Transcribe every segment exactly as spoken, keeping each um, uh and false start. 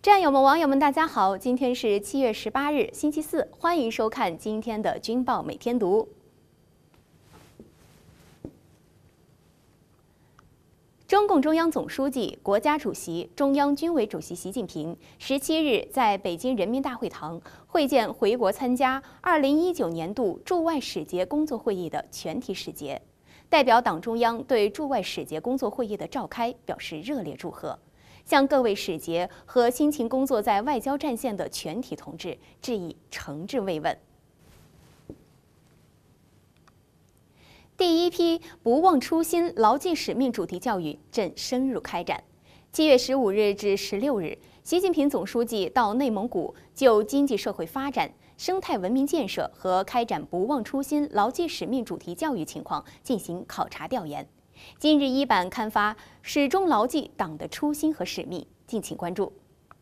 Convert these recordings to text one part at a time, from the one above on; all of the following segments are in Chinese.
战友们、网友们，大家好！今天是七月十八日，星期四，欢迎收看今天的《军报每天读》。中共中央总书记、国家主席、中央军委主席习近平十七日在北京人民大会堂会见回国参加二零一九年度驻外使节工作会议的全体使节，代表党中央对驻外使节工作会议的召开表示热烈祝贺。 向各位使节和辛勤工作在外交战线的全体同志致以诚挚慰问。第一批“不忘初心、牢记使命”主题教育正深入开展。七月十五日至十六日，习近平总书记到内蒙古就经济社会发展、生态文明建设和开展“不忘初心、牢记使命”主题教育情况进行考察调研。 今日一版刊发，始终牢记党的初心和使命，敬请关注。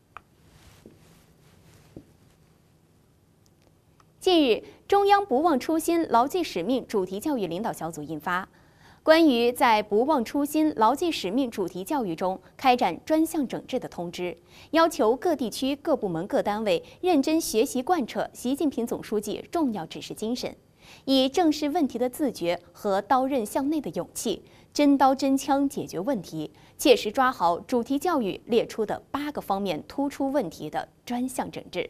近日，中央不忘初心、牢记使命主题教育领导小组印发《关于在不忘初心、牢记使命主题教育中开展专项整治的通知》，要求各地区各部门各单位认真学习贯彻习近平总书记重要指示精神，以正视问题的自觉和刀刃向内的勇气。 真刀真枪解决问题，切实抓好主题教育列出的八个方面突出问题的专项整治。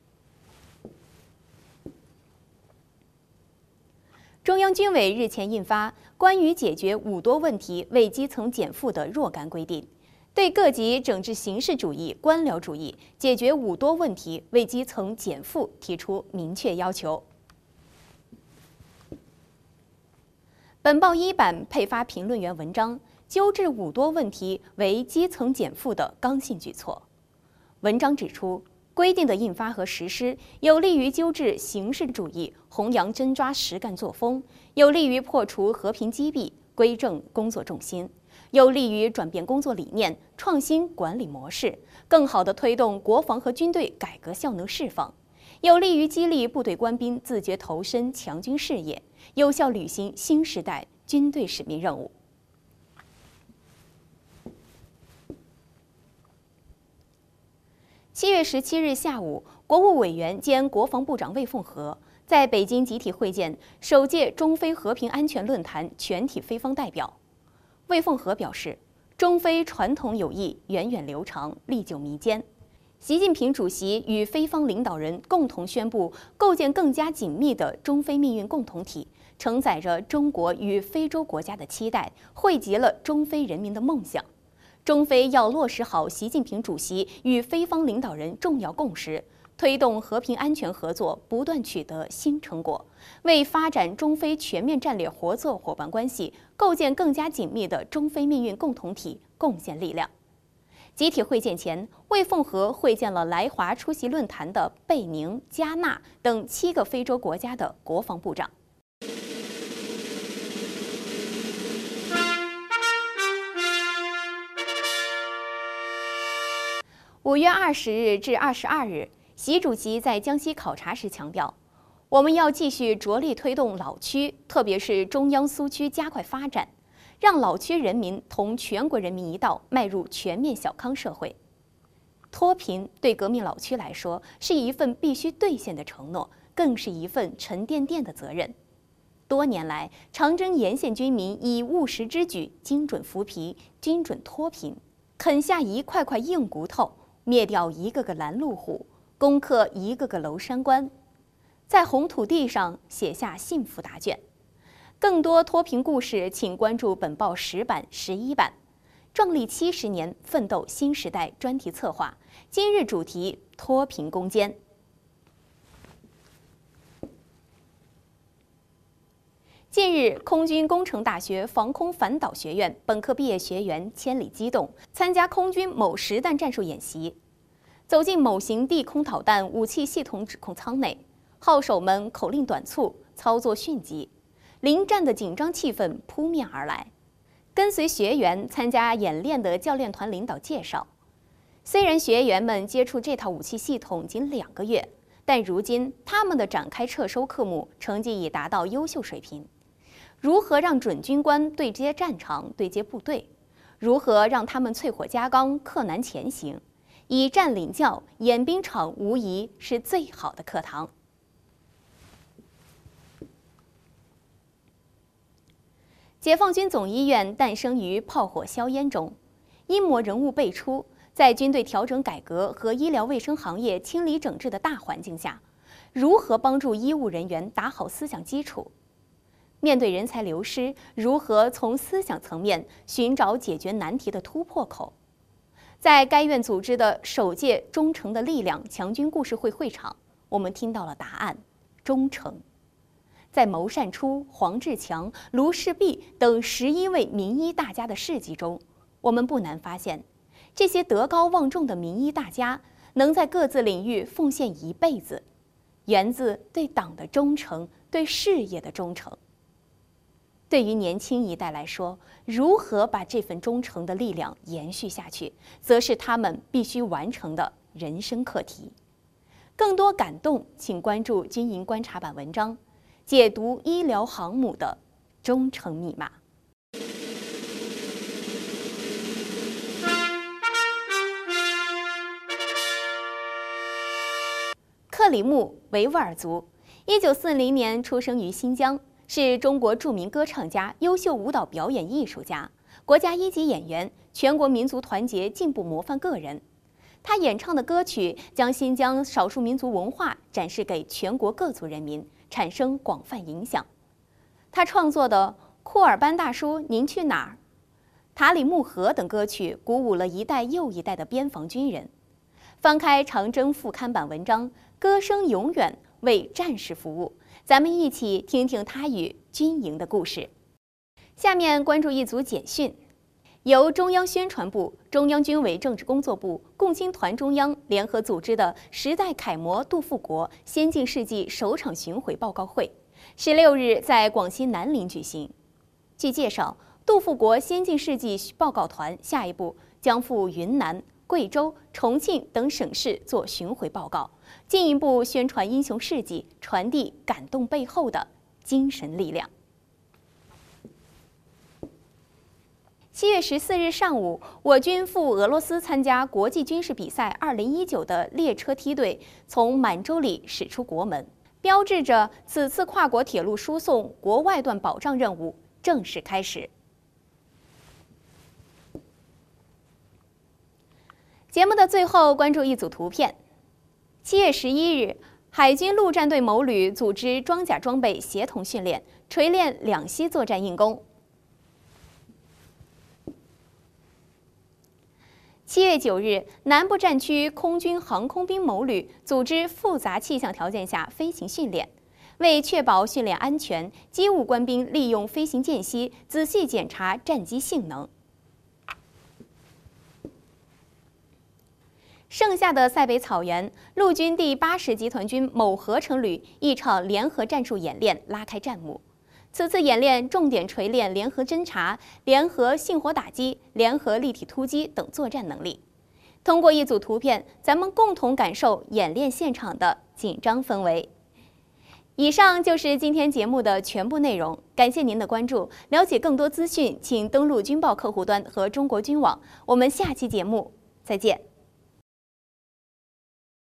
中央军委日前印发《关于解决五多问题为基层减负的若干规定》，对各级整治形式主义、官僚主义，解决五多问题为基层减负提出明确要求。 本报一版配发评论员文章，纠治五多问题为基层减负的刚性举措。文章指出，规定的印发和实施有利于纠治形式主义，弘扬真抓实干作风，有利于破除和平积弊，归正工作重心，有利于转变工作理念，创新管理模式，更好地推动国防和军队改革效能释放。 有利于激励部队官兵自觉投身强军事业，有效履行新时代军队使命任务。七月十七日下午，国务委员兼国防部长魏凤和在北京集体会见首届中非和平安全论坛全体非方代表。魏凤和表示，中非传统友谊源远流长，历久弥坚。 习近平主席与非方领导人共同宣布构建更加紧密的中非命运共同体，承载着中国与非洲国家的期待，汇集了中非人民的梦想。中非要落实好习近平主席与非方领导人重要共识，推动和平安全合作不断取得新成果，为发展中非全面战略合作伙伴关系、构建更加紧密的中非命运共同体贡献力量。 集体会见前，魏凤和会见了来华出席论坛的贝宁、加纳等七个非洲国家的国防部长。五月二十日至二十二日，习主席在江西考察时强调，我们要继续着力推动老区，特别是中央苏区加快发展。 让老区人民同全国人民一道迈入全面小康社会。脱贫对革命老区来说是一份必须兑现的承诺，更是一份沉甸甸的责任。多年来，长征沿线军民以务实之举精准扶贫、精准脱贫，啃下一块块硬骨头，灭掉一个个拦路虎，攻克一个个娄山关，在红土地上写下幸福答卷。 更多脱贫故事，请关注本报十版、十一版。壮丽七十年，奋斗新时代专题策划，今日主题：脱贫攻坚。近日，空军工程大学防空反导学院本科毕业学员千里机动参加空军某实弹战术演习，走进某型地空导弹武器系统指控舱内，号手们口令短促，操作迅疾。 临战的紧张气氛扑面而来。跟随学员参加演练的教练团领导介绍，虽然学员们接触这套武器系统仅两个月，但如今他们的展开撤收科目成绩已达到优秀水平。如何让准军官对接战场、对接部队？如何让他们淬火加钢、克难前行？ 以战领教，演兵场无疑是最好的课堂。解放军总医院诞生于炮火硝烟中，英模人物辈出，在军队调整改革和医疗卫生行业清理整治的大环境下，如何帮助医务人员打好思想基础？面对人才流失，如何从思想层面寻找解决难题的突破口？在该院组织的首届忠诚的力量强军故事会会场，我们听到了答案：忠诚。在牟善初、黄志强、卢世弼等十一位名医大家的事迹中，我们不难发现，这些德高望重的名医大家能在各自领域奉献一辈子，源自对党的忠诚，对事业的忠诚。对于年轻一代来说，如何把这份忠诚的力量延续下去，则是他们必须完成的人生课题。更多感动，请关注军营观察版文章，解读医疗航母的忠诚密码。克里木维吾尔族，一九四零年出生于新疆。是中国著名歌唱家、优秀舞蹈表演艺术家、国家一级演员、全国民族团结进步模范个人。他演唱的歌曲将新疆少数民族文化展示给全国各族人民，产生广泛影响。他创作的《库尔班大叔您去哪儿》、《塔里木河》等歌曲鼓舞了一代又一代的边防军人。翻开长征副刊版文章，歌声永远为战士服务。咱们一起听听他与军营的故事。下面关注一组简讯，由中央宣传部、中央军委政治工作部、共青团中央联合组织的时代楷模杜富国先进事迹首场巡回报告会，十六日在广西南宁举行。据介绍，杜富国先进事迹报告团下一步将赴云南、贵州、重庆等省市做巡回报告，进一步宣传英雄事迹，传递感动背后的精神力量。七月十四日上午，我军赴俄罗斯参加国际军事比赛二零一九的列车梯队从满洲里驶出国门，标志着此次跨国铁路输送国外段保障任务正式开始。节目的最后，关注一组图片。七月十一日，海军陆战队某旅组织装甲装备协同训练，锤炼两栖作战硬功。七月九日，南部战区空军航空兵某旅组织复杂气象条件下飞行训练，为确保训练安全，机务官兵利用飞行间隙仔细检查战机性能。剩下的塞北草原，陆军第八十集团军某合成旅一场联合战术演练拉开战幕。此次演练重点锤炼联合侦察、联合信火打击、联合立体突击等作战能力。通过一组图片，咱们共同感受演练现场的紧张氛围。以上就是今天节目的全部内容，感谢您的关注。了解更多资讯，请登录军报客户端和中国军网。我们下期节目再见。